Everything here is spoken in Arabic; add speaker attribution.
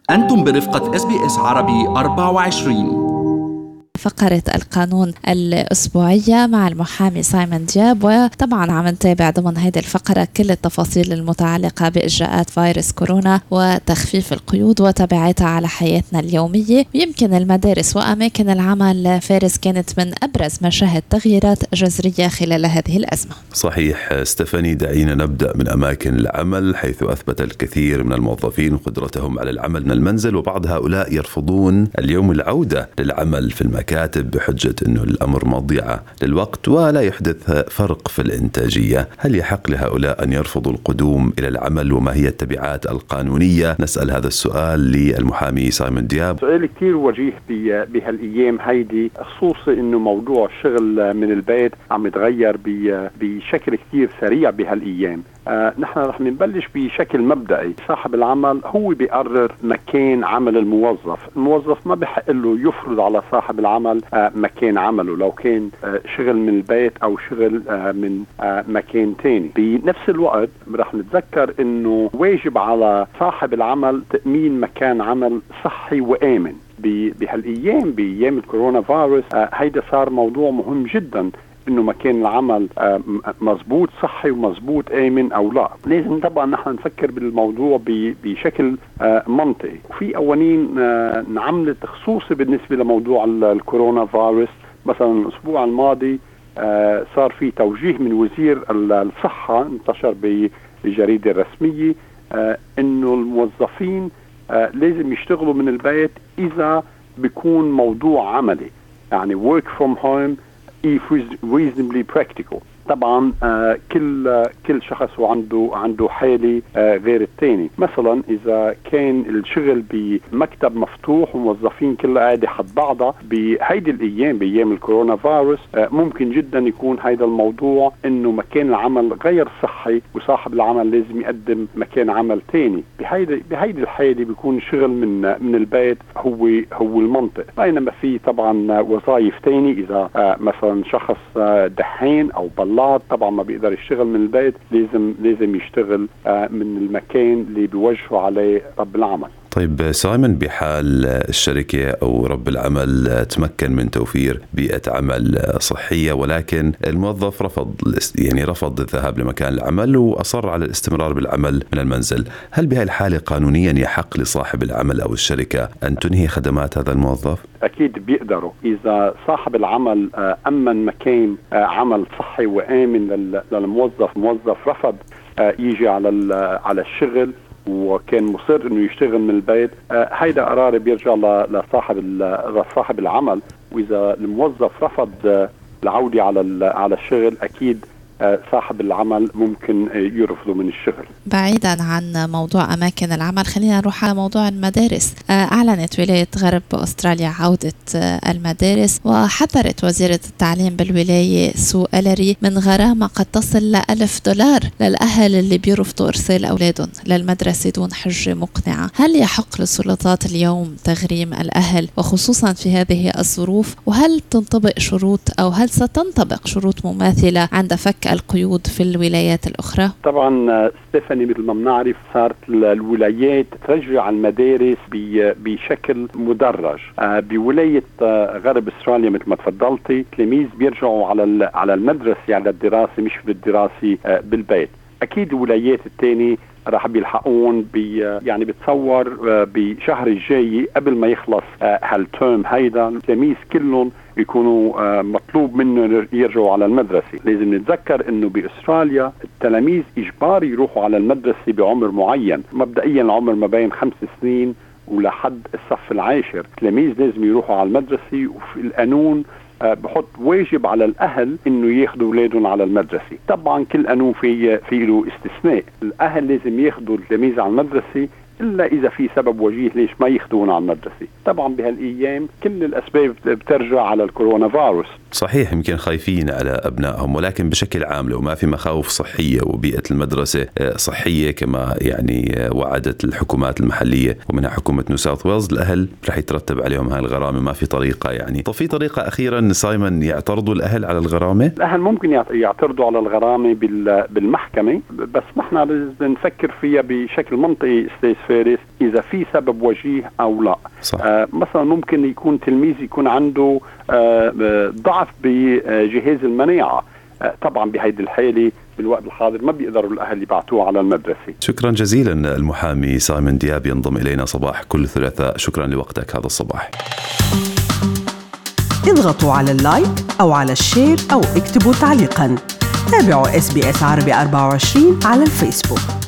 Speaker 1: أنتم برفقة SBS عربي 24.
Speaker 2: فقرة القانون الأسبوعية مع المحامي سايمون دياب، وطبعا عم نتابع ضمن هذه الفقرة كل التفاصيل المتعلقة بإجراءات فيروس كورونا وتخفيف القيود وتبعاتها على حياتنا اليومية. ويمكن المدارس وأماكن العمل فارس كانت من أبرز مشاهد تغييرات جذرية خلال هذه الأزمة.
Speaker 3: صحيح ستيفاني، دعينا نبدأ من أماكن العمل، حيث أثبت الكثير من الموظفين قدرتهم على العمل من المنزل، وبعض هؤلاء يرفضون اليوم العودة للعمل في المكاتب بحجة أنه الأمر مضيعة للوقت ولا يحدث فرق في الإنتاجية. هل يحق لهؤلاء أن يرفضوا القدوم إلى العمل، وما هي التبعات القانونية؟ نسأل هذا السؤال للمحامي سايمون دياب.
Speaker 4: سؤال كتير وجيه بهالأيام هيدي، خصوصي أنه موضوع الشغل من البيت عم يتغير بشكل كتير سريع بهالأيام. نحن رح نبلش بشكل مبدئي. صاحب العمل هو بيقرر مكان عمل الموظف ما بحق له يفرض على صاحب العمل مكان عمله، لو كان شغل من البيت أو شغل من مكان تاني. بنفس الوقت رح نتذكر أنه واجب على صاحب العمل تأمين مكان عمل صحي وآمن. بهالأيام بأيام الكورونا فيروس هيدا صار موضوع مهم جدا، انه مكان العمل مزبوط صحي ومزبوط آمن او لا. لازم طبعا نحن نفكر بالموضوع بشكل منطقي. وفي قوانين انعملت خصوصي بالنسبة لموضوع الكورونا فيروس. مثلا الاسبوع الماضي صار في توجيه من وزير الصحة، انتشر بالجريدة الرسمية، انه الموظفين لازم يشتغلوا من البيت اذا بيكون موضوع عملي، يعني work from home if reasonably practical. طبعا كل شخص عنده حالة غير الثاني. مثلا إذا كان الشغل بمكتب مفتوح وموظفين كلها قاعدة حد بعضها بهيدي الأيام بأيام الكورونا فيروس، ممكن جدا يكون هيدا الموضوع إنه مكان العمل غير صحي وصاحب العمل لازم يقدم مكان عمل تاني. بهيدي الحالة بيكون شغل من البيت هو المنطق. بينما في طبعا وظائف تاني، إذا مثلا شخص دحين أو طبعا ما بيقدر يشتغل من البيت، لازم يشتغل من المكان اللي بيوجهه عليه رب العمل.
Speaker 3: طيب سايمون، بحال الشركة أو رب العمل تمكن من توفير بيئة عمل صحية، ولكن الموظف رفض الذهاب لمكان العمل وأصر على الاستمرار بالعمل من المنزل، هل بهذه الحالة قانونيا يحق لصاحب العمل أو الشركة أن تنهي خدمات هذا الموظف؟
Speaker 4: أكيد بيقدروا. إذا صاحب العمل أمن مكان عمل صحي وآمن للموظف، موظف رفض يجي على الشغل وكان مصر انه يشتغل من البيت، هيدا قرار بيرجع لصاحب العمل. واذا الموظف رفض العودة على الشغل، اكيد صاحب العمل ممكن يرفضه من الشغل.
Speaker 2: بعيدا عن موضوع أماكن العمل، خلينا نروح على موضوع المدارس. أعلنت ولاية غرب أستراليا عودة المدارس، وحذرت وزيرة التعليم بالولاية سو ألري من غرامة قد تصل $1,000 للأهل اللي بيرفضوا إرسال أولادهم للمدرسة دون حجة مقنعة. هل يحق للسلطات اليوم تغريم الأهل وخصوصا في هذه الظروف؟ وهل تنطبق شروط أو هل ستنطبق شروط مماثلة عند فك القيود في الولايات الأخرى؟
Speaker 4: طبعا ستيفاني، مثل ما بنعرف صارت الولايات ترجع المدارس بشكل مدرج. بولاية غرب استراليا مثل ما تفضلتي، التلاميذ بيرجعوا على المدرسة، على الدراسة، مش بالدراسة بالبيت. أكيد الولايات الثانية راح بيلحقون يعني بتصور بشهر الجاي قبل ما يخلص هالترم هيدا التلاميذ كلهم يكونوا مطلوب منه يرجعوا على المدرسة. لازم نتذكر انه باستراليا التلاميذ اجباري يروحوا على المدرسة بعمر معين، مبدئيا العمر ما بين 5 سنين ولحد الصف العاشر. التلاميذ لازم يروحوا على المدرسة، وفي القانون بحط واجب على الأهل إنه ياخدوا أولادهم على المدرسة. طبعا كل قانون في له استثناء. الأهل لازم ياخدوا التلاميذ على المدرسة إلا إذا في سبب وجيه ليش ما ياخدون على المدرسة. طبعا بهالأيام كل الأسباب بترجع على الكورونا فيروس.
Speaker 3: صحيح، يمكن خايفين على أبنائهم، ولكن بشكل عام لو ما في مخاوف صحية وبيئة المدرسة صحية كما يعني وعدت الحكومات المحلية ومنها حكومة نيو ساوث ويلز، الأهل رح يترتب عليهم هاي الغرامة. ما في طريقة يعني. طب في طريقة أخيرا سايمون يعترضوا الأهل على الغرامة؟
Speaker 4: الأهل ممكن يعترضوا على الغرامة بالمحكمة، بس نحن نفكر فيها بشكل منطقي استاذ المدارس إذا في سبب وجيه أو لا.
Speaker 3: صح.
Speaker 4: مثلا ممكن يكون تلميذ يكون عنده ضعف بجهاز المناعة، طبعا بهيدي الحالة بالوقت الحاضر ما بيقدروا الأهل يبعتوه على المدرسة.
Speaker 3: شكرا جزيلا. المحامي سايمون دياب ينضم إلينا صباح كل ثلاثاء. شكرا لوقتك هذا الصباح.
Speaker 5: اضغطوا على اللايك أو على الشير أو اكتبوا تعليقا. تابعوا SBS عربي 24 على الفيسبوك.